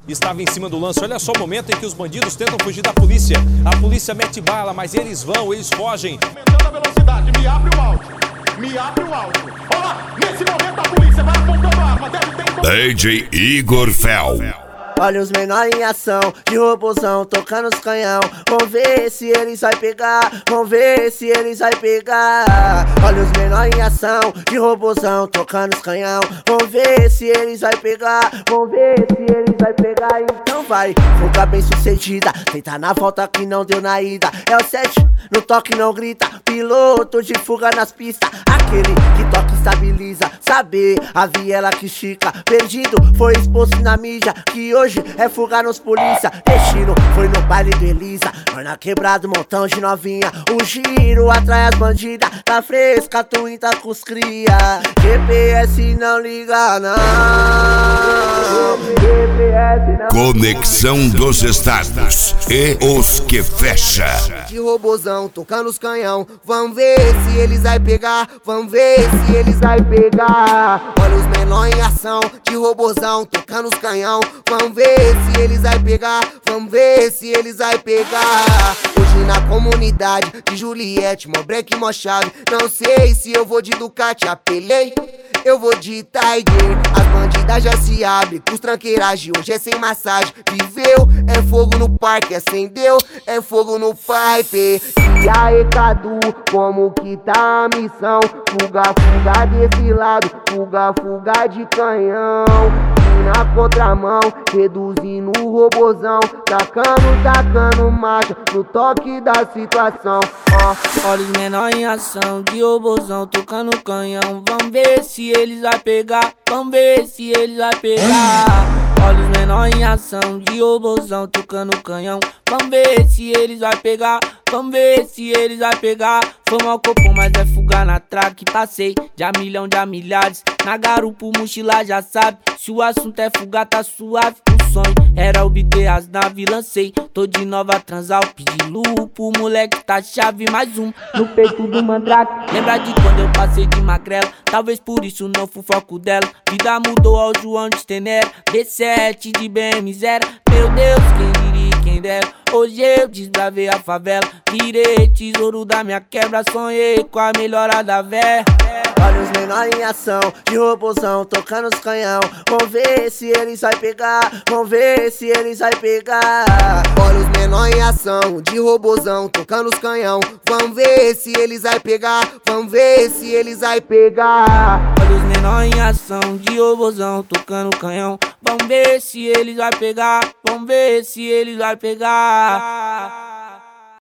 Estava em cima do lance. Olha só o momento em que os bandidos tentam fugir da polícia. A polícia mete bala, mas eles fogem. Aumentando a velocidade, me abre o áudio. Me abre o áudio. Olá, nesse momento a polícia vai apontando a arma. Deve ter... DJ Igor Fel. Olha os menores em ação, de robôzão, tocando os canhão. Vamos ver se eles vai pegar, vamos ver se eles vai pegar. Olha os menores em ação, de robôzão, tocando os canhão. Vamos ver se eles vai pegar, vamos ver se eles vai pegar. Então vai, fuga bem sucedida, tenta na volta que não deu na ida. É o 7, no toque não grita, piloto de fuga nas pistas. Aquele que toca e estabiliza, saber a viela que estica. Perdido, foi exposto na mídia, que hoje é fuga nos polícia. Destino foi no baile do Elisa, nós na quebrada, um montão de novinha. O giro atrai as bandidas, tá fresca, tu tá com os cria. GPS não liga não, GPS não. Conexão dos Estados e os que fecha. De robôzão, tocando os canhão. Vamos ver se eles vai pegar, vamos ver se eles vai pegar. Olha os menores em ação, de robôzão, tocando os canhão. Vamos ver se eles vai pegar, vamos ver se eles vai pegar. Hoje na comunidade de Juliette, mó break, mó chave. Não sei se eu vou de Ducati, apelei, eu vou de Tiger. As bandidas já se abrem, com os tranqueiragem, hoje é sem massagem. Viveu, é fogo no parque, acendeu, é fogo no pipe. E aí, Cadu, como que tá a missão? Fuga, fuga desse lado, fuga, fuga de canhão. Na contramão, reduzindo o robôzão, tacando marcha, no toque da situação. Olha os menores em ação, de robôzão, tocando canhão. Vamos ver se eles vai pegar, vamos ver se eles vai pegar. Olha os menores em ação, de robôzão, tocando canhão. Vamos ver se eles vai pegar, vamos ver se eles vai pegar. Foi mal copom, mas é fugar na track. Passei de a milhão de a milhares, na garupa, mochila já sabe. Se o assunto é fugar, tá suave. O sonho era obter as naves, lancei. Tô de nova transal, pedi lupo, moleque tá chave. Mais um no peito do mandrake. Lembra de quando eu passei de magrela? Talvez por isso não fui foco dela. Vida mudou ao João de Stenera, B7 de BM0. Meu Deus, quem diria, quem dera. Hoje eu desbravei a favela, virei tesouro da minha quebra. Sonhei com a melhora da véia. Olha os menores em ação, de robôzão, tocando os canhão. Vamos ver se eles vai pegar, vamos ver se eles vai pegar. Olha os menores em ação, de robôzão, tocando os canhão. Vamos ver se eles vai pegar, vamos ver se eles vai pegar. Olha os menores em ação, de robôzão, tocando canhão. Vamos ver se eles vai pegar, vamos ver se eles vai pegar.